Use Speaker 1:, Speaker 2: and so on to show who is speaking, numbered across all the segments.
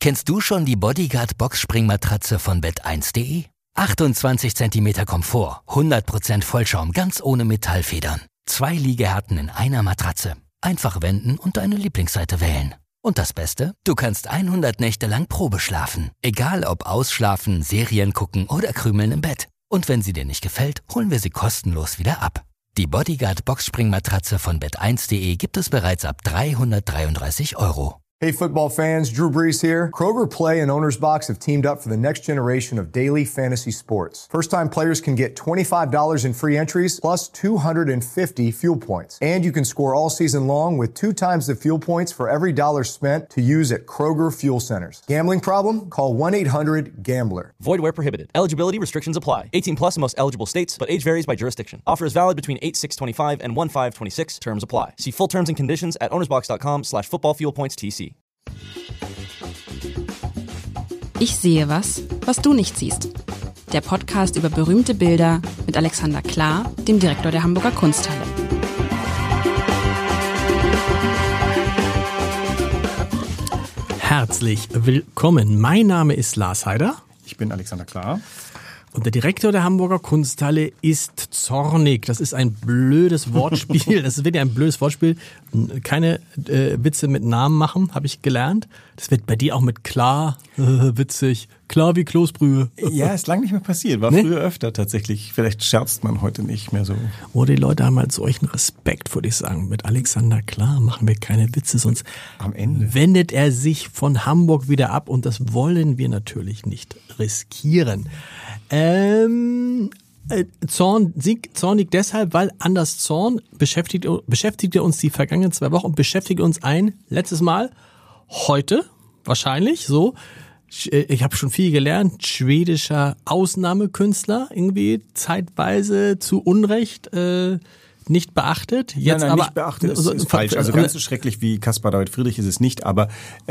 Speaker 1: Kennst du schon die Bodyguard Boxspringmatratze von Bett1.de? 28 cm Komfort, 100% Vollschaum, ganz ohne Metallfedern. 2 Liegehärten in einer Matratze. Einfach wenden und deine Lieblingsseite wählen. Und das Beste? Du kannst 100 Nächte lang Probe schlafen. Egal ob ausschlafen, Serien gucken oder krümeln im Bett. Und wenn sie dir nicht gefällt, holen wir sie kostenlos wieder ab. Die Bodyguard Boxspringmatratze von Bett1.de gibt es bereits ab 333 €.
Speaker 2: Hey football fans, Drew Brees here. Kroger Play and Owner's Box have teamed up for the next generation of daily fantasy sports. First-time players can get $25 in free entries plus 250 fuel points. And you can score all season long with 2 times the fuel points for every dollar spent to use at Kroger Fuel Centers. Gambling problem? Call 1-800-GAMBLER.
Speaker 3: Void where prohibited. Eligibility restrictions apply. 18 plus in most eligible states, but age varies by jurisdiction. Offer is valid between 8/6/25 and 1/5/26. Terms apply. See full terms and conditions at ownersbox.com/footballfuelpoints-TC.
Speaker 4: Ich sehe was du nicht siehst. Der Podcast über berühmte Bilder mit Alexander Klar, dem Direktor der Hamburger Kunsthalle.
Speaker 5: Herzlich willkommen. Mein Name ist Lars Heider.
Speaker 6: Ich bin Alexander Klar.
Speaker 5: Und der Direktor der Hamburger Kunsthalle ist zornig. Das ist ein blödes Wortspiel. Das wird ja ein blödes Wortspiel. Keine Witze mit Namen machen, habe ich gelernt. Das wird bei dir auch mit klar, witzig, klar wie Kloßbrühe.
Speaker 6: Ja, ist lange nicht mehr passiert. War früher öfter tatsächlich. Vielleicht scherzt man heute nicht mehr so.
Speaker 5: Oh, die Leute haben halt solchen Respekt, würde ich sagen. Mit Alexander Klar machen wir keine Witze, sonst
Speaker 6: am Ende
Speaker 5: wendet er sich von Hamburg wieder ab. Und das wollen wir natürlich nicht riskieren. Zornig deshalb, weil Anders Zorn beschäftigte uns die vergangenen 2 Wochen und beschäftigt uns letztes Mal, heute wahrscheinlich so. Ich habe schon viel gelernt, schwedischer Ausnahmekünstler, irgendwie zeitweise zu Unrecht nicht beachtet.
Speaker 6: Jetzt nein, aber nicht beachtet ist falsch. Also ganz so schrecklich wie Caspar David Friedrich ist es nicht, aber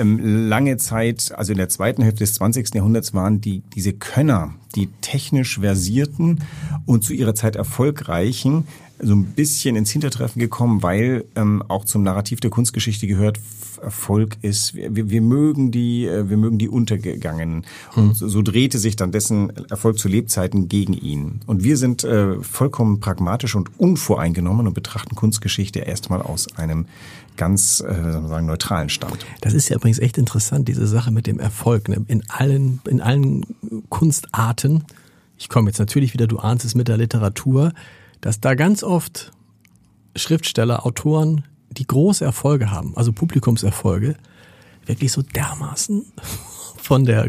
Speaker 6: lange Zeit, also in der zweiten Hälfte des 20. Jahrhunderts waren diese Könner, die technisch versierten und zu ihrer Zeit erfolgreichen, so ein bisschen ins Hintertreffen gekommen, weil auch zum Narrativ der Kunstgeschichte gehört, Erfolg ist, wir mögen die Untergegangenen. Und so drehte sich dann dessen Erfolg zu Lebzeiten gegen ihn. Und wir sind vollkommen pragmatisch und unvoreingenommen und betrachten Kunstgeschichte erstmal aus einem ganz neutralen Stand.
Speaker 5: Das ist ja übrigens echt interessant, diese Sache mit dem Erfolg, ne? In allen Kunstarten. Ich komme jetzt natürlich wieder, du ahnst es, mit der Literatur, dass da ganz oft Schriftsteller, Autoren, die große Erfolge haben, also Publikumserfolge, wirklich so dermaßen von der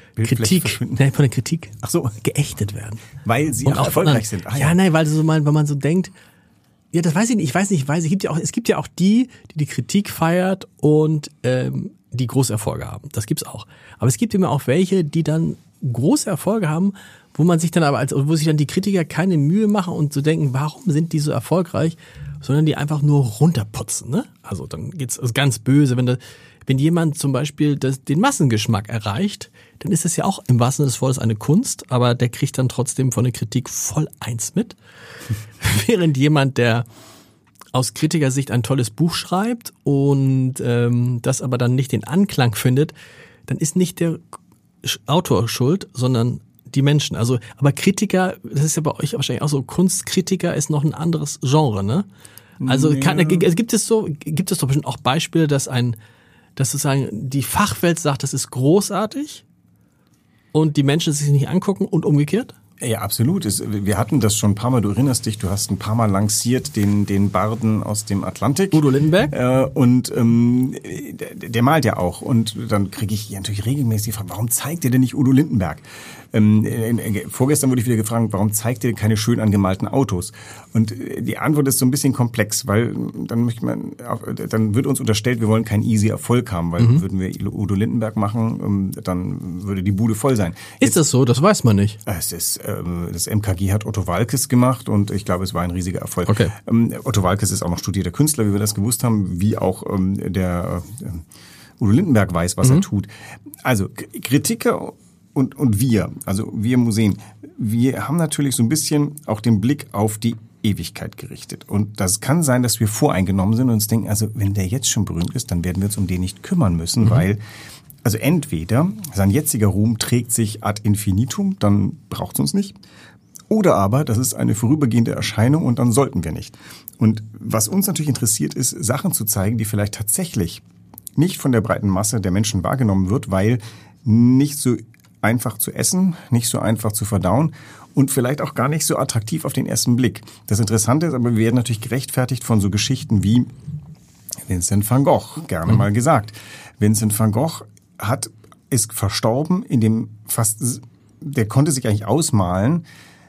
Speaker 5: Kritik
Speaker 6: Ach so,
Speaker 5: geächtet werden.
Speaker 6: Weil sie erfolgreich sind.
Speaker 5: Weil man so denkt, ja, das weiß ich nicht, es gibt ja auch die Kritik feiert und die große Erfolge haben. Das gibt's auch. Aber es gibt immer auch welche, die dann große Erfolge haben, wo sich dann die Kritiker keine Mühe machen und so denken, warum sind die so erfolgreich, sondern die einfach nur runterputzen, ne? Also dann geht's ganz böse, wenn jemand zum Beispiel den Massengeschmack erreicht, dann ist es ja auch im wahrsten Sinne des Wortes eine Kunst, aber der kriegt dann trotzdem von der Kritik voll eins mit. Während jemand, der aus Kritikersicht ein tolles Buch schreibt und das aber dann nicht den Anklang findet, dann ist nicht der Autor schuld, sondern die Menschen. Also, aber Kritiker, das ist ja bei euch wahrscheinlich auch so, Kunstkritiker ist noch ein anderes Genre, ne? Also gibt es doch bestimmt auch Beispiele, dass sozusagen die Fachwelt sagt, das ist großartig und die Menschen sich nicht angucken und umgekehrt?
Speaker 6: Ja, absolut. Wir hatten das schon ein paar Mal, du erinnerst dich, du hast ein paar Mal lanciert den Barden aus dem Atlantik.
Speaker 5: Udo Lindenberg.
Speaker 6: Der malt ja auch. Und dann kriege ich natürlich regelmäßig die Frage, warum zeigt ihr denn nicht Udo Lindenberg? Vorgestern wurde ich wieder gefragt, warum zeigt ihr keine schön angemalten Autos? Und die Antwort ist so ein bisschen komplex, weil dann wird uns unterstellt, wir wollen keinen easy Erfolg haben, weil würden wir Udo Lindenberg machen, dann würde die Bude voll sein.
Speaker 5: Ist das so? Das weiß man nicht.
Speaker 6: Das MKG hat Otto Waalkes gemacht und ich glaube, es war ein riesiger Erfolg.
Speaker 5: Okay.
Speaker 6: Otto Waalkes ist auch noch studierter Künstler, wie wir das gewusst haben, wie auch der Udo Lindenberg weiß, was er tut. Also Kritiker und wir Museen, wir haben natürlich so ein bisschen auch den Blick auf die Ewigkeit gerichtet. Und das kann sein, dass wir voreingenommen sind und uns denken, also wenn der jetzt schon berühmt ist, dann werden wir uns um den nicht kümmern müssen, weil Also entweder sein jetziger Ruhm trägt sich ad infinitum, dann braucht es uns nicht. Oder aber, das ist eine vorübergehende Erscheinung und dann sollten wir nicht. Und was uns natürlich interessiert, ist, Sachen zu zeigen, die vielleicht tatsächlich nicht von der breiten Masse der Menschen wahrgenommen wird, weil nicht so einfach zu essen, nicht so einfach zu verdauen und vielleicht auch gar nicht so attraktiv auf den ersten Blick. Das Interessante ist aber, wir werden natürlich gerechtfertigt von so Geschichten wie Vincent van Gogh, gerne mal gesagt. Vincent van Gogh ist verstorben, der konnte sich eigentlich ausmalen,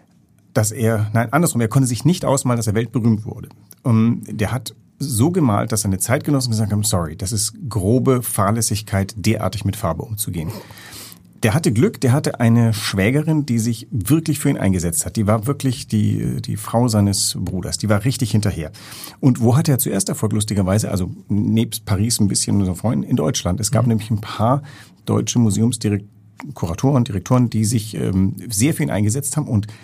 Speaker 6: er konnte sich nicht ausmalen, dass er weltberühmt wurde. Der hat so gemalt, dass seine Zeitgenossen gesagt haben, sorry, das ist grobe Fahrlässigkeit, derartig mit Farbe umzugehen. Der hatte Glück, der hatte eine Schwägerin, die sich wirklich für ihn eingesetzt hat. Die war wirklich die Frau seines Bruders, die war richtig hinterher. Und wo hatte er zuerst Erfolg, lustigerweise? Also nebst Paris ein bisschen unser Freund in Deutschland. Es gab nämlich ein paar deutsche Museumskuratoren, Direktoren, die sich sehr für ihn eingesetzt haben. Und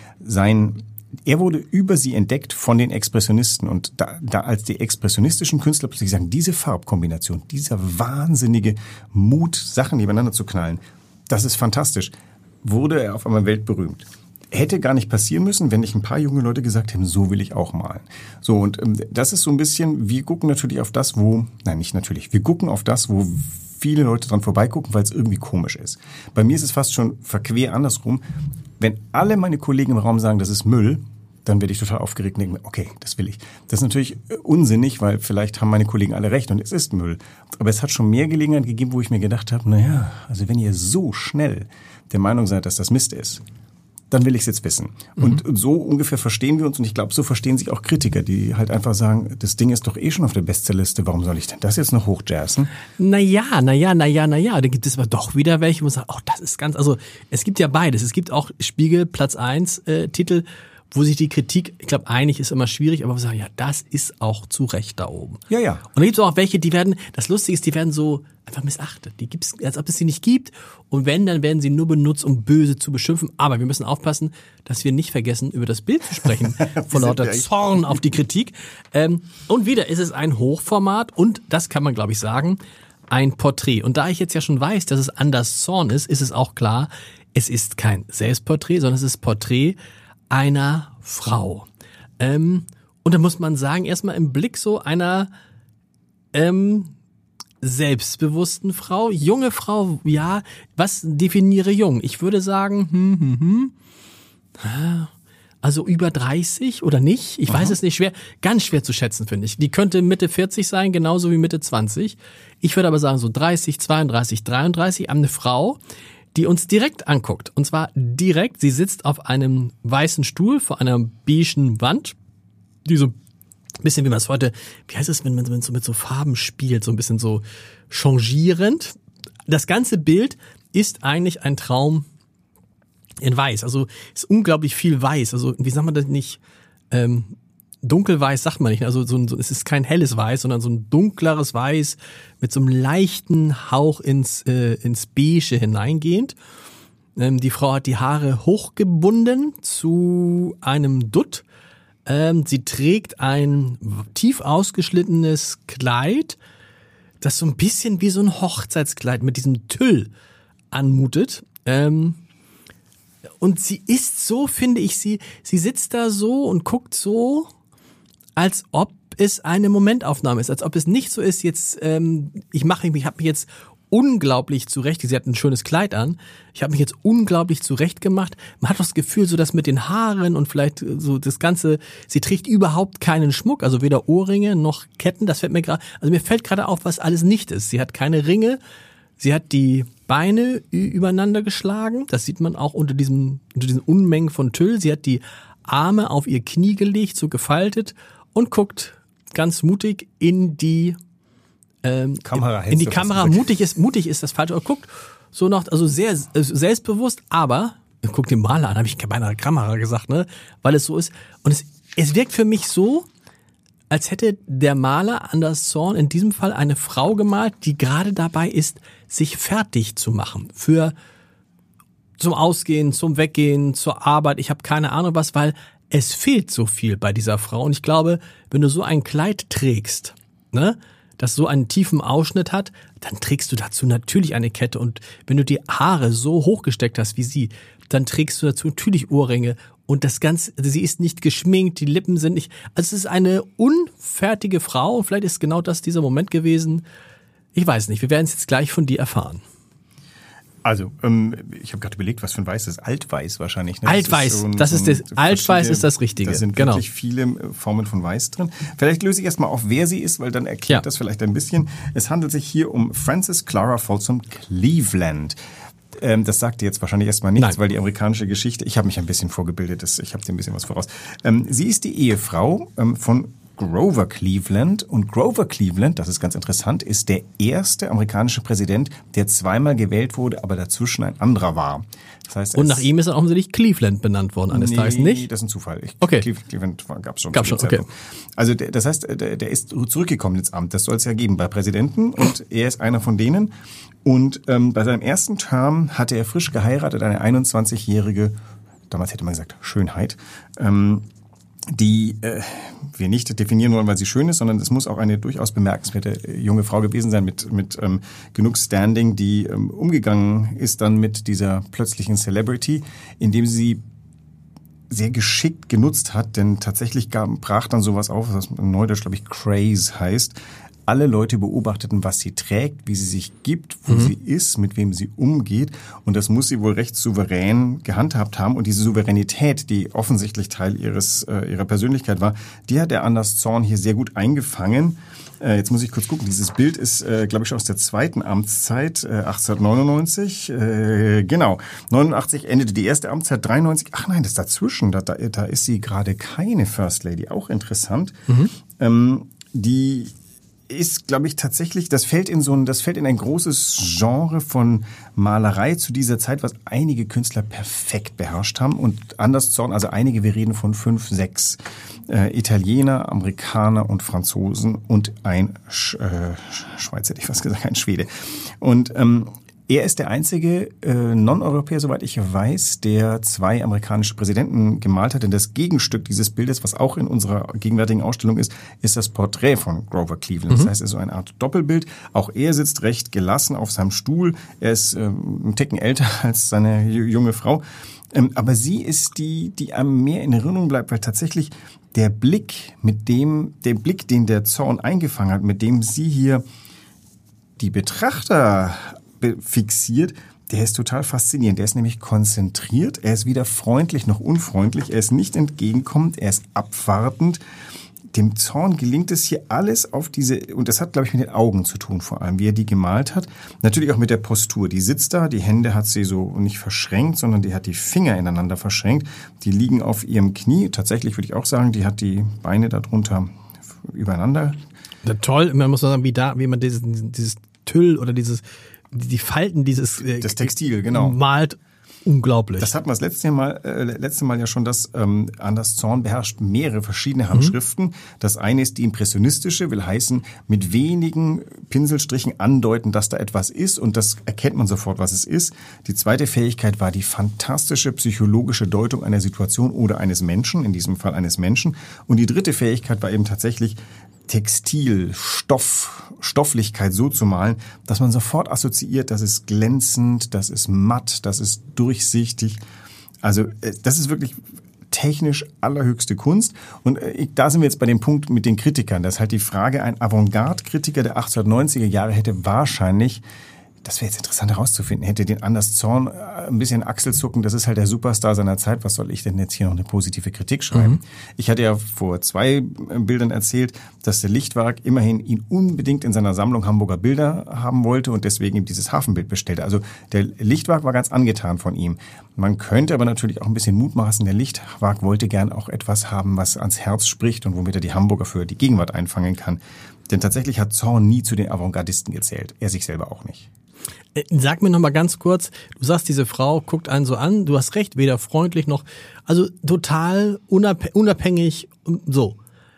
Speaker 6: er wurde über sie entdeckt von den Expressionisten. Und da als die expressionistischen Künstler plötzlich sagen, diese Farbkombination, dieser wahnsinnige Mut, Sachen nebeneinander zu knallen, das ist fantastisch, wurde er auf einmal weltberühmt. Hätte gar nicht passieren müssen, wenn nicht ein paar junge Leute gesagt hätten, so will ich auch malen. So, und das ist so ein bisschen, wir gucken natürlich auf das, wir gucken auf das, wo viele Leute dran vorbeigucken, weil es irgendwie komisch ist. Bei mir ist es fast schon verquer andersrum. Wenn alle meine Kollegen im Raum sagen, das ist Müll, dann werde ich total aufgeregt und denke mir, okay, das will ich. Das ist natürlich unsinnig, weil vielleicht haben meine Kollegen alle recht und es ist Müll. Aber es hat schon mehr Gelegenheit gegeben, wo ich mir gedacht habe, also wenn ihr so schnell der Meinung seid, dass das Mist ist, dann will ich es jetzt wissen. Und so ungefähr verstehen wir uns und ich glaube, so verstehen sich auch Kritiker, die halt einfach sagen, das Ding ist doch eh schon auf der Bestsellerliste, warum soll ich denn das jetzt noch hochjazzen?
Speaker 5: Naja, da gibt es aber doch wieder welche, wo man sagt, das ist also es gibt ja beides. Es gibt auch Spiegel Platz 1 Titel, wo sich die Kritik, ich glaube, einig ist immer schwierig, aber wir sagen, das ist auch zu Recht da oben.
Speaker 6: Ja.
Speaker 5: Und dann gibt es auch welche, das Lustige ist, die werden so einfach missachtet. Die gibt's, als ob es sie nicht gibt. Und wenn, dann werden sie nur benutzt, um böse zu beschimpfen. Aber wir müssen aufpassen, dass wir nicht vergessen, über das Bild zu sprechen. Vor lauter Zorn auf die Kritik. Und wieder ist es ein Hochformat und, das kann man, glaube ich, sagen, ein Porträt. Und da ich jetzt ja schon weiß, dass es Anders Zorn ist es auch klar, es ist kein Selbstporträt, sondern es ist Porträt einer Frau. Und da muss man sagen, erstmal im Blick so einer selbstbewussten Frau, junge Frau, ja, was definiere jung? Ich würde sagen, also über 30 oder nicht? Ich weiß es nicht, ganz schwer zu schätzen, finde ich. Die könnte Mitte 40 sein, genauso wie Mitte 20. Ich würde aber sagen so 30, 32, 33, eine Frau, die uns direkt anguckt. Und zwar direkt, sie sitzt auf einem weißen Stuhl vor einer beigen Wand, die so ein bisschen, wie man es heute, wie heißt es, wenn man so mit so Farben spielt, so ein bisschen so changierend. Das ganze Bild ist eigentlich ein Traum in weiß. Also ist unglaublich viel weiß. Also wie sagt man das nicht? Dunkelweiß sagt man nicht. Also es ist kein helles Weiß, sondern so ein dunkleres Weiß mit so einem leichten Hauch ins Beige hineingehend. Die Frau hat die Haare hochgebunden zu einem Dutt. Sie trägt ein tief ausgeschnittenes Kleid, das so ein bisschen wie so ein Hochzeitskleid mit diesem Tüll anmutet. Und sie ist so, finde ich, sie sitzt da so und guckt so, als ob es eine Momentaufnahme ist, als ob es nicht so ist, jetzt, ich habe mich jetzt unglaublich zurecht, sie hat ein schönes Kleid an, ich habe mich jetzt unglaublich zurecht gemacht. Man hat das Gefühl, so das mit den Haaren und vielleicht so das Ganze, sie trägt überhaupt keinen Schmuck, also weder Ohrringe noch Ketten, das fällt mir gerade, also mir fällt gerade auf, was alles nicht ist. Sie hat keine Ringe, sie hat die Beine übereinander geschlagen, das sieht man auch unter diesen Unmengen von Tüll, sie hat die Arme auf ihr Knie gelegt, so gefaltet und guckt ganz mutig in die
Speaker 6: Kamera.
Speaker 5: In die Kamera. Mutig ist das falsche. Und guckt so noch, also sehr selbstbewusst, aber guckt den Maler an, habe ich beinahe Kamera gesagt, ne? Weil es so ist. Und es wirkt für mich so, als hätte der Maler Anders Zorn in diesem Fall eine Frau gemalt, die gerade dabei ist, sich fertig zu machen zum Ausgehen, zum Weggehen, zur Arbeit. Ich habe keine Ahnung was, weil es fehlt so viel bei dieser Frau. Und ich glaube, wenn du so ein Kleid trägst, ne, das so einen tiefen Ausschnitt hat, dann trägst du dazu natürlich eine Kette. Und wenn du die Haare so hochgesteckt hast wie sie, dann trägst du dazu natürlich Ohrringe. Und das Ganze, also sie ist nicht geschminkt, die Lippen sind nicht, also es ist eine unfertige Frau. Vielleicht ist genau das dieser Moment gewesen. Ich weiß nicht, wir werden es jetzt gleich von dir erfahren.
Speaker 6: Also, ich habe gerade überlegt, was für ein Weiß ist. Altweiß wahrscheinlich. Ne?
Speaker 5: Altweiß, Altweiß ist das Richtige.
Speaker 6: Da sind wirklich viele Formen von Weiß drin. Vielleicht löse ich erstmal auf, wer sie ist, weil dann erklärt das vielleicht ein bisschen. Es handelt sich hier um Frances Clara Folsom Cleveland. Das sagt dir jetzt wahrscheinlich erstmal nichts, weil die amerikanische Geschichte, ich habe mich ein bisschen vorgebildet, ich habe dir ein bisschen was voraus. Sie ist die Ehefrau von Grover Cleveland. Und Grover Cleveland, das ist ganz interessant, ist der erste amerikanische Präsident, der zweimal gewählt wurde, aber dazwischen ein anderer war. Das heißt,
Speaker 5: und nach ihm ist er offensichtlich Cleveland benannt worden eines Tages, nicht?
Speaker 6: Nee, das ist ein Zufall.
Speaker 5: Okay.
Speaker 6: Cleveland gab es schon.
Speaker 5: Okay.
Speaker 6: Also das heißt, der ist zurückgekommen ins Amt. Das soll es ja geben bei Präsidenten und er ist einer von denen. Und bei seinem ersten Term hatte er frisch geheiratet, eine 21-jährige, damals hätte man gesagt Schönheit, die wir nicht definieren wollen, weil sie schön ist, sondern es muss auch eine durchaus bemerkenswerte junge Frau gewesen sein mit genug Standing, die umgegangen ist dann mit dieser plötzlichen Celebrity, indem sie sehr geschickt genutzt hat, denn tatsächlich brach dann sowas auf, was in Neudeutsch, glaube ich, Craze heißt. Alle Leute beobachteten, was sie trägt, wie sie sich gibt, wo sie ist, mit wem sie umgeht. Und das muss sie wohl recht souverän gehandhabt haben. Und diese Souveränität, die offensichtlich Teil ihrer Persönlichkeit war, die hat der Anders Zorn hier sehr gut eingefangen. Jetzt muss ich kurz gucken. Dieses Bild ist, glaube ich, schon aus der zweiten Amtszeit, 1899. Genau, 89 endete die erste Amtszeit, 93. Ach nein, das dazwischen. Da ist sie gerade keine First Lady. Auch interessant. Die ist, glaube ich, tatsächlich, das fällt in ein großes Genre von Malerei zu dieser Zeit, was einige Künstler perfekt beherrscht haben. Und Anders Zorn, also einige, wir reden von 5, 6 Italiener, Amerikaner und Franzosen und ein Schweizer, hätte ich fast gesagt, ein Schwede. Und er ist der einzige Non-Europäer, soweit ich weiß, der 2 amerikanische Präsidenten gemalt hat. Denn das Gegenstück dieses Bildes, was auch in unserer gegenwärtigen Ausstellung ist das Porträt von Grover Cleveland. Das heißt, es ist so eine Art Doppelbild. Auch er sitzt recht gelassen auf seinem Stuhl. Er ist einen Ticken älter als seine junge Frau. Aber sie ist die einem mehr in Erinnerung bleibt, weil tatsächlich der Blick, den der Zorn eingefangen hat, mit dem sie hier die Betrachter fixiert, der ist total faszinierend. Der ist nämlich konzentriert, er ist weder freundlich noch unfreundlich, er ist nicht entgegenkommend, er ist abwartend. Dem Zorn gelingt es hier alles auf und das hat, glaube ich, mit den Augen zu tun vor allem, wie er die gemalt hat. Natürlich auch mit der Postur. Die sitzt da, die Hände hat sie so nicht verschränkt, sondern die hat die Finger ineinander verschränkt. Die liegen auf ihrem Knie. Tatsächlich würde ich auch sagen, die hat die Beine darunter übereinander.
Speaker 5: Ja, toll, man muss sagen, wie man dieses Tüll oder die Falten
Speaker 6: das Textil, genau,
Speaker 5: malt, unglaublich.
Speaker 6: Das hatten wir das letzte Mal ja schon, dass Anders Zorn beherrscht mehrere verschiedene Handschriften. Das eine ist die impressionistische, will heißen, mit wenigen Pinselstrichen andeuten, dass da etwas ist und das erkennt man sofort, was es ist. Die zweite Fähigkeit war die fantastische psychologische Deutung einer Situation oder eines Menschen, in diesem Fall eines Menschen. Und die dritte Fähigkeit war eben tatsächlich Textil, Stofflichkeit so zu malen, dass man sofort assoziiert, das ist glänzend, das ist matt, das ist durchsichtig. Also das ist wirklich technisch allerhöchste Kunst. Und da sind wir jetzt bei dem Punkt mit den Kritikern. Das ist halt die Frage, ein Avantgarde-Kritiker der 1890er Jahre hätte wahrscheinlich, das wäre jetzt interessant herauszufinden, hätte den Anders Zorn ein bisschen Achselzucken, das ist halt der Superstar seiner Zeit, was soll ich denn jetzt hier noch eine positive Kritik schreiben? Ich hatte ja vor 2 Bildern erzählt, dass der Lichtwark immerhin ihn unbedingt in seiner Sammlung Hamburger Bilder haben wollte und deswegen ihm dieses Hafenbild bestellte. Also der Lichtwark war ganz angetan von ihm. Man könnte aber natürlich auch ein bisschen mutmaßen, der Lichtwark wollte gern auch etwas haben, was ans Herz spricht und womit er die Hamburger für die Gegenwart einfangen kann. Denn tatsächlich hat Zorn nie zu den Avantgardisten gezählt. Er sich selber auch nicht.
Speaker 5: Sag mir noch mal ganz kurz, du sagst, diese Frau guckt einen so an, du hast recht, weder freundlich noch, also total unabhängig, so.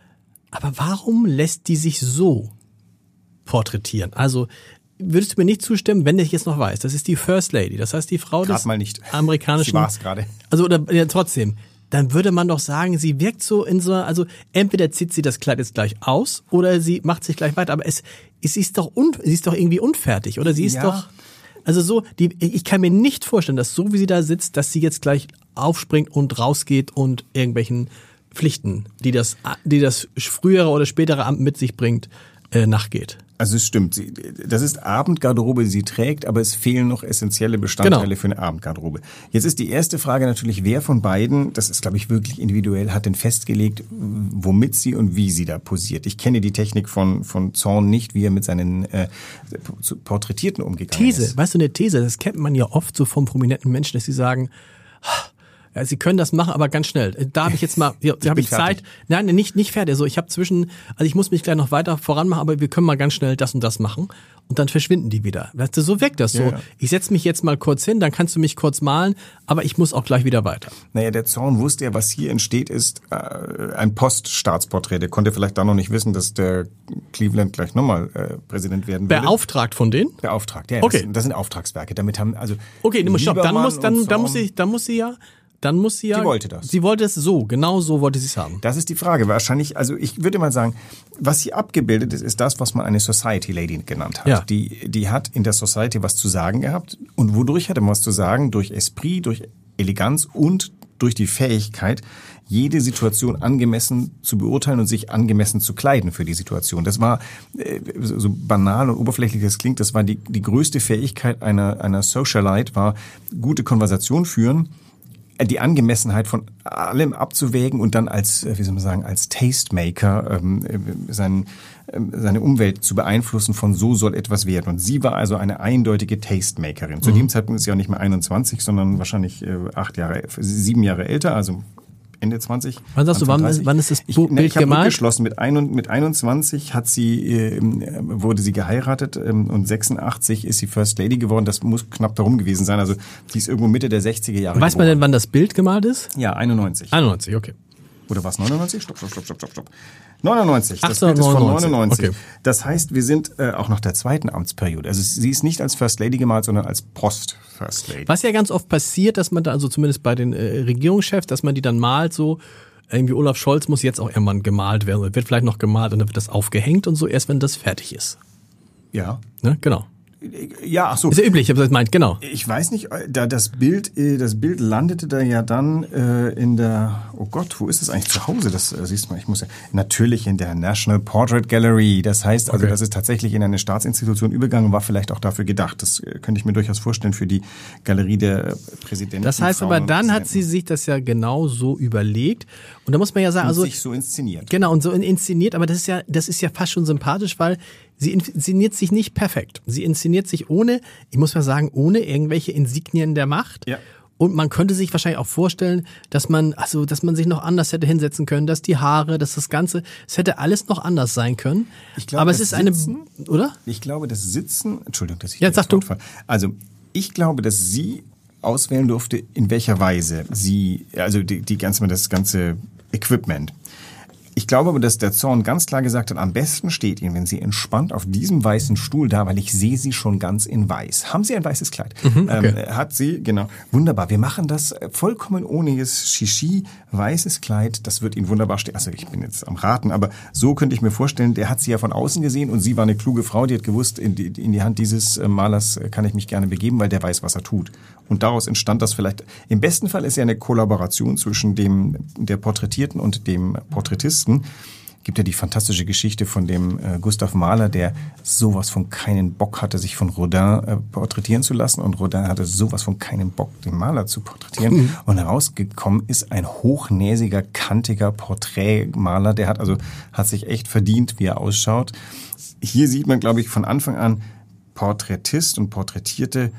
Speaker 5: Aber warum lässt die sich so porträtieren? Also würdest du mir nicht zustimmen, wenn ich jetzt noch weiß, das ist die First Lady, das heißt die Frau des
Speaker 6: mal nicht.
Speaker 5: amerikanischen...
Speaker 6: Sie war es gerade.
Speaker 5: Also oder ja, trotzdem, dann würde man doch sagen, sie wirkt so also entweder zieht sie das Kleid jetzt gleich aus oder sie macht sich gleich weiter, aber sie ist doch irgendwie unfertig, oder sie ist doch, also so, ich kann mir nicht vorstellen, dass so wie sie da sitzt, dass sie jetzt gleich aufspringt und rausgeht und irgendwelchen Pflichten, die das frühere oder spätere Amt mit sich bringt, nachgeht.
Speaker 6: Also es stimmt, das ist Abendgarderobe, die sie trägt, aber es fehlen noch essentielle Bestandteile für eine Abendgarderobe. Jetzt ist die erste Frage natürlich, wer von beiden, das ist glaube ich wirklich individuell, hat denn festgelegt, womit sie und wie sie da posiert. Ich kenne die Technik von Zorn nicht, wie er mit seinen Porträtierten umgegangen ist.
Speaker 5: Weißt du, eine These, das kennt man ja oft so vom prominenten Menschen, dass sie sagen, ja, sie können das machen, aber ganz schnell. Da habe ich jetzt mal, da habe ich Zeit. Nein, nicht fertig. Also ich muss mich gleich noch weiter voran machen, aber wir können mal ganz schnell das und das machen. Und dann verschwinden die wieder. Weißt du, so wirkt das so. Ja. Ich setze mich jetzt mal kurz hin, dann kannst du mich kurz malen, aber ich muss auch gleich wieder weiter.
Speaker 6: Naja, der Zorn wusste ja, was hier entsteht, ist ein Poststaatsporträt. Der konnte vielleicht da noch nicht wissen, dass der Cleveland gleich nochmal Präsident werden würde.
Speaker 5: Beauftragt von denen?
Speaker 6: Beauftragt, ja.
Speaker 5: Okay.
Speaker 6: Das sind Auftragswerke. Damit haben, also.
Speaker 5: Okay, stopp. Dann muss sie ja.
Speaker 6: Sie wollte das.
Speaker 5: Sie wollte es so, genau so wollte sie es haben.
Speaker 6: Das ist die Frage. Wahrscheinlich, also ich würde mal sagen, was hier abgebildet ist das, was man eine Society Lady genannt hat.
Speaker 5: Ja.
Speaker 6: Die hat in der Society was zu sagen gehabt. Und wodurch hatte man was zu sagen? Durch Esprit, durch Eleganz und durch die Fähigkeit, jede Situation angemessen zu beurteilen und sich angemessen zu kleiden für die Situation. Das war, so banal und oberflächlich das klingt, das war die größte Fähigkeit einer Socialite, war gute Konversation führen, die Angemessenheit von allem abzuwägen und dann als Tastemaker seine Umwelt zu beeinflussen von so soll etwas werden. Und sie war also eine eindeutige Tastemakerin. Zu dem Zeitpunkt ist sie auch nicht mehr 21, sondern wahrscheinlich 7 Jahre älter, also Ende 20.
Speaker 5: Wann sagst du, wann ist das Bild gemalt?
Speaker 6: Ich habe abgeschlossen. Mit 21 wurde sie geheiratet und 86 ist sie First Lady geworden. Das muss knapp darum gewesen sein. Also die ist irgendwo Mitte der 60er Jahre
Speaker 5: Weiß man denn, wann das Bild gemalt ist?
Speaker 6: Ja, 91.
Speaker 5: 91, okay.
Speaker 6: Oder was, 99? Stopp. 99, das
Speaker 5: Bild
Speaker 6: ist von 99.
Speaker 5: Okay.
Speaker 6: Das heißt, wir sind auch nach der zweiten Amtsperiode. Also sie ist nicht als First Lady gemalt, sondern als Post-First Lady.
Speaker 5: Was ja ganz oft passiert, dass man da, also zumindest bei den Regierungschefs, dass man die dann malt so, irgendwie Olaf Scholz muss jetzt auch irgendwann gemalt werden, oder wird vielleicht noch gemalt und dann wird das aufgehängt und so, erst wenn das fertig ist.
Speaker 6: Ja.
Speaker 5: Ne? Genau.
Speaker 6: Ja, ach so.
Speaker 5: Ist ja üblich, ich habe das gemeint, genau.
Speaker 6: Ich weiß nicht, da das Bild landete da ja dann in der, oh Gott, wo ist das eigentlich zu Hause? Das siehst du mal, natürlich in der National Portrait Gallery. Das heißt, also das ist tatsächlich in eine Staatsinstitution übergegangen, war vielleicht auch dafür gedacht. Das könnte ich mir durchaus vorstellen für die Galerie der Präsidenten.
Speaker 5: Das heißt aber, dann hat sie sich das ja genau so überlegt. Und da muss man ja sagen, also
Speaker 6: sich so inszeniert.
Speaker 5: Genau, und so inszeniert, aber das ist ja fast schon sympathisch, weil sie inszeniert sich nicht perfekt. Sie inszeniert sich ohne irgendwelche Insignien der Macht. Ja. Und man könnte sich wahrscheinlich auch vorstellen, dass man sich noch anders hätte hinsetzen können, dass die Haare, dass das Ganze, es hätte alles noch anders sein können.
Speaker 6: Ich glaube,
Speaker 5: aber es ist oder?
Speaker 6: Ich glaube, das Sitzen, Entschuldigung, dass ich
Speaker 5: jetzt sag du.
Speaker 6: Also, ich glaube, dass sie auswählen durfte, in welcher Weise sie, also das ganze Equipment. Ich glaube aber, dass der Zorn ganz klar gesagt hat, am besten steht Ihnen, wenn Sie entspannt auf diesem weißen Stuhl da, weil ich sehe Sie schon ganz in weiß. Haben Sie ein weißes Kleid? Okay. Hat sie, genau. Wunderbar. Wir machen das vollkommen ohne Shishi, weißes Kleid. Das wird Ihnen wunderbar stehen. Also ich bin jetzt am Raten, aber so könnte ich mir vorstellen, der hat sie ja von außen gesehen und sie war eine kluge Frau, die hat gewusst, in die Hand dieses Malers kann ich mich gerne begeben, weil der weiß, was er tut. Und daraus entstand das vielleicht, im besten Fall ist ja eine Kollaboration zwischen der Porträtierten und dem Porträtisten. Gibt ja die fantastische Geschichte von dem Gustav Mahler, der sowas von keinen Bock hatte, sich von Rodin porträtieren zu lassen. Und Rodin hatte sowas von keinen Bock, den Maler zu porträtieren. Und herausgekommen ist ein hochnäsiger, kantiger Porträtmaler. Der hat sich echt verdient, wie er ausschaut. Hier sieht man, glaube ich, von Anfang an, Porträtist und Porträtierte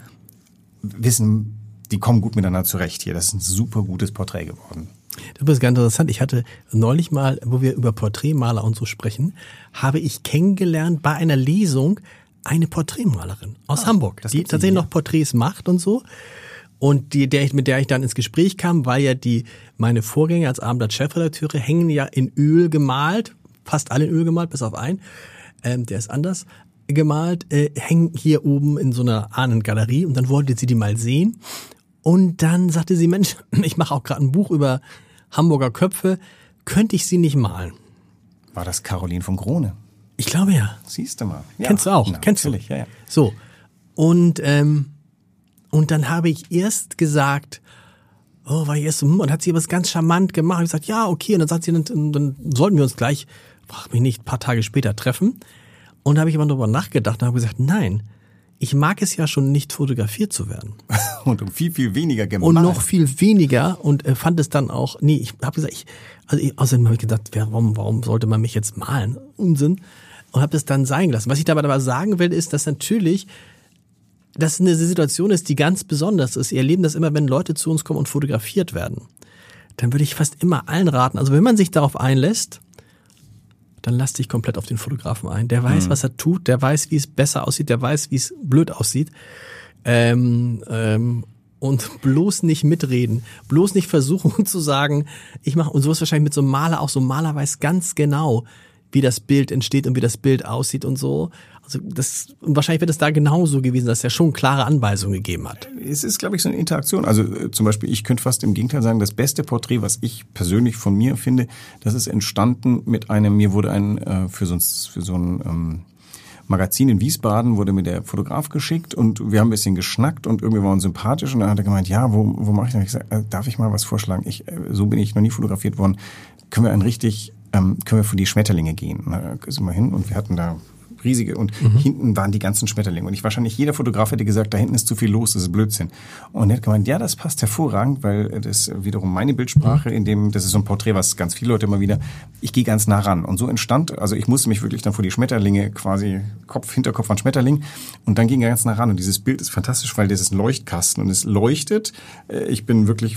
Speaker 6: wissen, die kommen gut miteinander zurecht hier. Das ist ein super gutes Porträt geworden.
Speaker 5: Das ist ganz interessant. Ich hatte neulich mal, wo wir über Porträtmaler und so sprechen, habe ich kennengelernt bei einer Lesung eine Porträtmalerin aus Hamburg, die tatsächlich noch Porträts macht und so. Und mit der ich dann ins Gespräch kam, weil ja meine Vorgänger als Abendblatt-Chefredakteure hängen ja in Öl gemalt, fast alle in Öl gemalt, bis auf einen, der ist anders gemalt, hängen hier oben in so einer Ahnengalerie und dann wollte sie die mal sehen. Und dann sagte sie, Mensch, ich mache auch gerade ein Buch über Hamburger Köpfe, könnte ich sie nicht malen.
Speaker 6: War das Caroline von Krone?
Speaker 5: Ich glaube ja.
Speaker 6: Siehst du mal. Ja.
Speaker 5: Kennst du auch?
Speaker 6: Na,
Speaker 5: kennst
Speaker 6: natürlich,
Speaker 5: du?
Speaker 6: Ja.
Speaker 5: So. Und dann habe ich erst gesagt, war ich erst so, und hat sie was ganz charmant gemacht. Ich gesagt, ja, okay. Und dann sagt sie, dann sollten wir uns gleich, frag mich nicht, ein paar Tage später treffen. Und da habe ich aber darüber nachgedacht und habe gesagt, nein, ich mag es ja schon nicht, fotografiert zu werden.
Speaker 6: Und um viel, viel weniger gemalt.
Speaker 5: Und noch viel weniger und fand es dann auch, ich habe gesagt, außerdem habe ich gedacht, warum sollte man mich jetzt malen? Unsinn. Und habe das dann sein gelassen. Was ich dabei sagen will, ist, dass natürlich das eine Situation ist, die ganz besonders ist. Wir erleben das immer, wenn Leute zu uns kommen und fotografiert werden. Dann würde ich fast immer allen raten, also wenn man sich darauf einlässt, dann lass dich komplett auf den Fotografen ein. Der weiß, was er tut, der weiß, wie es besser aussieht, der weiß, wie es blöd aussieht. Und bloß nicht mitreden, bloß nicht versuchen zu sagen, ich mache, und so ist wahrscheinlich mit so einem Maler auch, so ein Maler weiß ganz genau, wie das Bild entsteht und wie das Bild aussieht und so. Also und wahrscheinlich wird es da genauso gewesen, dass er schon klare Anweisungen gegeben hat.
Speaker 6: Es ist, glaube ich, so eine Interaktion. Also zum Beispiel, ich könnte fast im Gegenteil sagen, das beste Porträt, was ich persönlich von mir finde, das ist entstanden mir wurde für so ein Magazin in Wiesbaden wurde mir der Fotograf geschickt und wir haben ein bisschen geschnackt und irgendwie waren wir sympathisch und dann hat er gemeint, ja, wo mache ich das? Ich gesagt, darf ich mal was vorschlagen? So bin ich noch nie fotografiert worden. Können wir für die Schmetterlinge gehen? Da sind wir hin und wir hatten da riesige und hinten waren die ganzen Schmetterlinge. Und wahrscheinlich jeder Fotograf hätte gesagt, da hinten ist zu viel los, das ist Blödsinn. Und er hat gemeint, ja, das passt hervorragend, weil das wiederum meine Bildsprache, das ist so ein Porträt, was ganz viele Leute immer wieder, ich gehe ganz nah ran. Und so entstand, also ich musste mich wirklich dann vor die Schmetterlinge quasi Hinterkopf an Schmetterling und dann ging er ganz nah ran. Und dieses Bild ist fantastisch, weil das ist ein Leuchtkasten und es leuchtet. Ich bin wirklich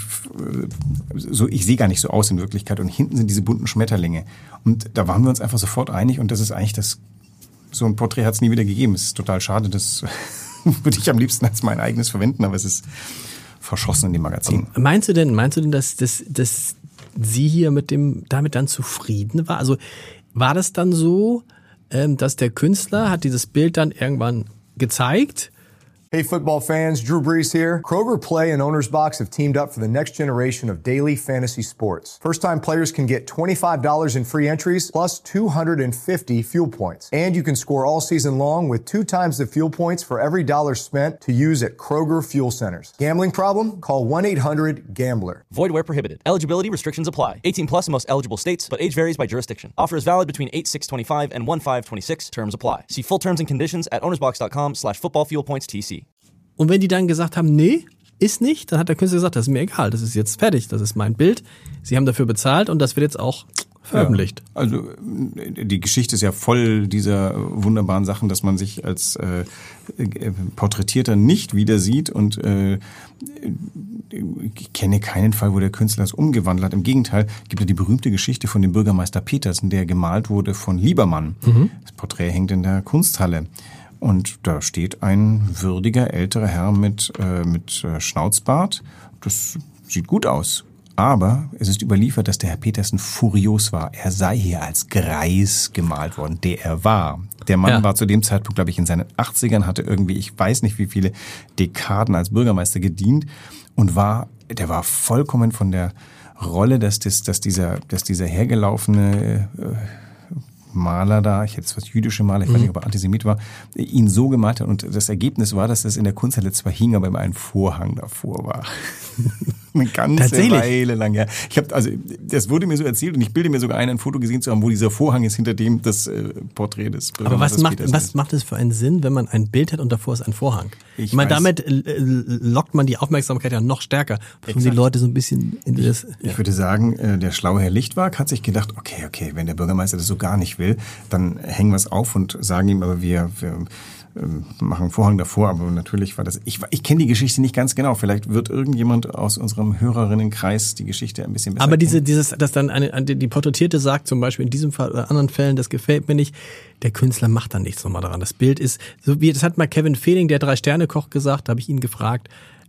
Speaker 6: ich sehe gar nicht so aus in Wirklichkeit. Und hinten sind diese bunten Schmetterlinge. Und da waren wir uns einfach sofort einig und das ist eigentlich so ein Porträt hat es nie wieder gegeben. Es ist total schade, das würde ich am liebsten als mein eigenes verwenden, aber es ist verschossen in dem Magazin.
Speaker 5: Meinst du denn, dass sie hier damit dann zufrieden war? Also war das dann so, dass der Künstler hat dieses Bild dann irgendwann gezeigt?
Speaker 2: Hey football fans, Drew Brees here. Kroger Play and Owner's Box have teamed up for the next generation of daily fantasy sports. First-time players can get $25 in free entries plus 250 fuel points. And you can score all season long with 2 times the fuel points for every dollar spent to use at Kroger Fuel Centers. Gambling problem? Call 1-800-GAMBLER.
Speaker 3: Void where prohibited. Eligibility restrictions apply. 18 plus in most eligible states, but age varies by jurisdiction. Offer is valid between 8/6/25 and 1/5/26. Terms apply. See full terms and conditions at ownersbox.com/footballfuelpointstc.
Speaker 5: Und wenn die dann gesagt haben, nee, ist nicht, dann hat der Künstler gesagt, das ist mir egal, das ist jetzt fertig, das ist mein Bild. Sie haben dafür bezahlt und das wird jetzt auch veröffentlicht.
Speaker 6: Ja, also die Geschichte ist ja voll dieser wunderbaren Sachen, dass man sich als Porträtierter nicht wieder sieht und ich kenne keinen Fall, wo der Künstler das umgewandelt hat. Im Gegenteil, gibt ja die berühmte Geschichte von dem Bürgermeister Petersen, der gemalt wurde von Liebermann. Das Porträt hängt in der Kunsthalle. Und da steht ein würdiger älterer Herr mit Schnauzbart. Das sieht gut aus. Aber es ist überliefert, dass der Herr Petersen furios war. Er sei hier als Greis gemalt worden, der er war. Der Mann war zu dem Zeitpunkt, glaube ich, in seinen 80ern, hatte irgendwie, ich weiß nicht wie viele Dekaden als Bürgermeister gedient und der war vollkommen von der Rolle, dass dieser hergelaufene Maler da, ich hätte jetzt was jüdische Maler, ich weiß nicht, ob er Antisemit war, ihn so gemalt hat. Und das Ergebnis war, dass das in der Kunsthalle zwar hing, aber immer ein Vorhang davor war. Eine ganze Weile lang, ja. Das wurde mir so erzählt und ich bilde mir sogar ein Foto gesehen zu haben, wo dieser Vorhang ist, hinter dem das Porträt des Bürgermeisters.
Speaker 5: Aber was macht es für einen Sinn, wenn man ein Bild hat und davor ist ein Vorhang? Ich meine, damit lockt man die Aufmerksamkeit ja noch stärker, um die Leute so ein bisschen in das...
Speaker 6: Ich würde sagen, der schlaue Herr Lichtwag hat sich gedacht, okay, wenn der Bürgermeister das so gar nicht will, dann hängen wir es auf und sagen ihm, aber wir machen einen Vorhang davor, aber natürlich war das, ich kenne die Geschichte nicht ganz genau, vielleicht wird irgendjemand aus unserem Hörerinnenkreis die Geschichte ein bisschen besser
Speaker 5: aber dass dann die Porträtierte sagt, zum Beispiel in diesem Fall oder anderen Fällen, das gefällt mir nicht, der Künstler macht dann nichts nochmal daran. Das Bild ist, so wie, das hat mal Kevin Fehling, der 3-Sterne-Koch gesagt, da habe ich ihn gefragt,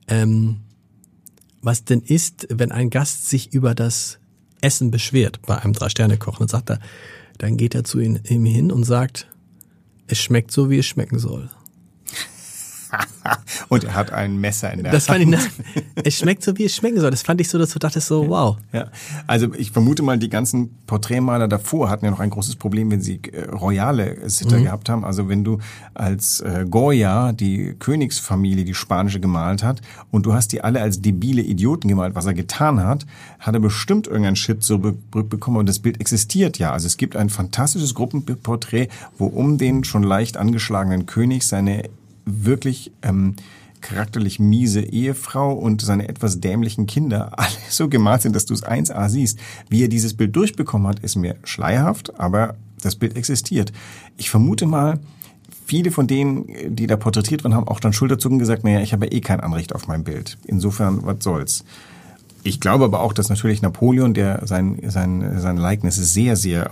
Speaker 5: was denn ist, wenn ein Gast sich über das Essen beschwert bei einem 3-Sterne-Koch, und sagt er, dann geht er zu ihm hin und sagt, es schmeckt so, wie es schmecken soll.
Speaker 6: Und er hat ein Messer in der
Speaker 5: Das
Speaker 6: Hand.
Speaker 5: fand ich, es schmeckt so, wie es schmecken soll. Das fand ich so, dass du dachtest so, wow.
Speaker 6: Ja. Also ich vermute mal, die ganzen Porträtmaler davor hatten ja noch ein großes Problem, wenn sie royale Sitter gehabt haben. Also wenn du als Goya die Königsfamilie, die spanische, gemalt hat und du hast die alle als debile Idioten gemalt, was er getan hat, hat er bestimmt irgendeinen Shit zurückbekommen und das Bild existiert ja. Also es gibt ein fantastisches Gruppenporträt, wo um den schon leicht angeschlagenen König seine wirklich charakterlich miese Ehefrau und seine etwas dämlichen Kinder alle so gemalt sind, dass du es 1A siehst. Wie er dieses Bild durchbekommen hat, ist mir schleierhaft, aber das Bild existiert. Ich vermute mal, viele von denen, die da porträtiert waren, haben auch dann Schulterzucken gesagt, naja, ich habe ja kein Anrecht auf mein Bild. Insofern, was soll's. Ich glaube aber auch, dass natürlich Napoleon, der sein Likeness sehr, sehr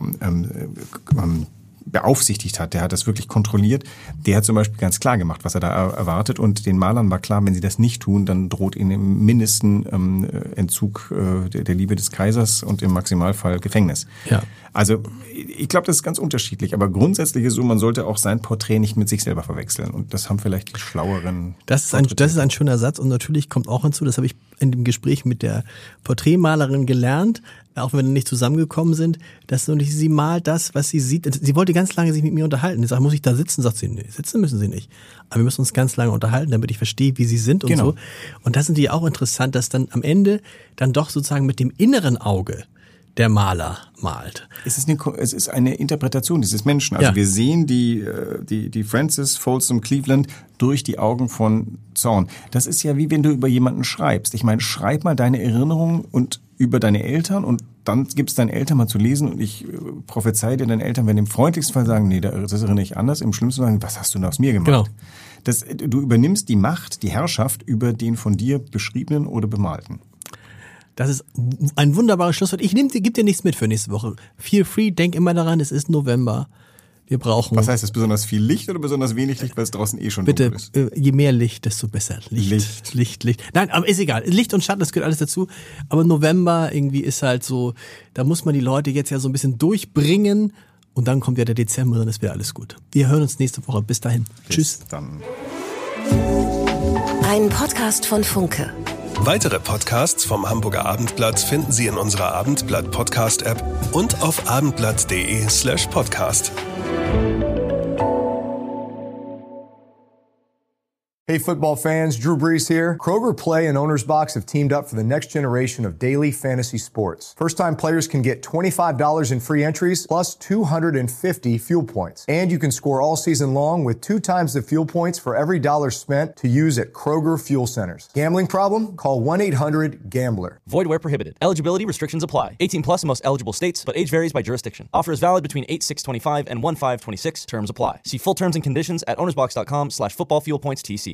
Speaker 6: beaufsichtigt hat, der hat das wirklich kontrolliert, der hat zum Beispiel ganz klar gemacht, was er da erwartet und den Malern war klar, wenn sie das nicht tun, dann droht ihnen im mindesten Entzug der Liebe des Kaisers und im Maximalfall Gefängnis. Ja. Also ich glaube, das ist ganz unterschiedlich, aber grundsätzlich ist so, man sollte auch sein Porträt nicht mit sich selber verwechseln und das haben vielleicht die schlaueren... Das ist ein schöner Satz und natürlich kommt auch hinzu, das habe ich in dem Gespräch mit der Porträtmalerin gelernt, auch wenn wir nicht zusammengekommen sind, dass sie malt das, was sie sieht. Sie wollte ganz lange sich mit mir unterhalten. Ich sage, muss ich da sitzen? Sagt sie, nee, sitzen müssen Sie nicht. Aber wir müssen uns ganz lange unterhalten, damit ich verstehe, wie Sie sind und so. Und das ist natürlich auch interessant, dass dann am Ende dann doch sozusagen mit dem inneren Auge der Maler malt. Es ist eine Interpretation dieses Menschen. Also wir sehen die Frances Folsom Cleveland durch die Augen von Zorn. Das ist ja wie wenn du über jemanden schreibst. Ich meine, schreib mal deine Erinnerungen und über deine Eltern und dann gibst deinen Eltern mal zu lesen und ich prophezeie dir, deinen Eltern werden im freundlichsten Fall sagen, nee, das erinnere ich anders, im schlimmsten Fall sagen, was hast du denn aus mir gemacht? Genau. Du übernimmst die Macht, die Herrschaft über den von dir beschriebenen oder bemalten. Das ist ein wunderbares Schlusswort. Gib dir nichts mit für nächste Woche. Feel free, denk immer daran, es ist November. Wir brauchen... Was heißt das, besonders viel Licht oder besonders wenig Licht, weil es draußen schon dunkel ist? Bitte, je mehr Licht, desto besser. Licht. Nein, aber ist egal. Licht und Schatten, das gehört alles dazu. Aber November irgendwie ist halt so, da muss man die Leute jetzt ja so ein bisschen durchbringen und dann kommt ja der Dezember und es wird alles gut. Wir hören uns nächste Woche. Bis dahin. Tschüss. Dann.
Speaker 7: Ein Podcast von Funke. Weitere Podcasts vom Hamburger Abendblatt finden Sie in unserer Abendblatt Podcast App und auf abendblatt.de/podcast.
Speaker 2: Hey football fans, Drew Brees here. Kroger Play and Owner's Box have teamed up for the next generation of daily fantasy sports. First-time players can get $25 in free entries plus 250 fuel points. And you can score all season long with 2 times the fuel points for every dollar spent to use at Kroger Fuel Centers. Gambling problem? Call 1-800-GAMBLER.
Speaker 3: Void where prohibited. Eligibility restrictions apply. 18 plus in most eligible states, but age varies by jurisdiction. Offer is valid between 8/6/25 and 1/5/26. Terms apply. See full terms and conditions at ownersbox.com/footballfuelpointstc.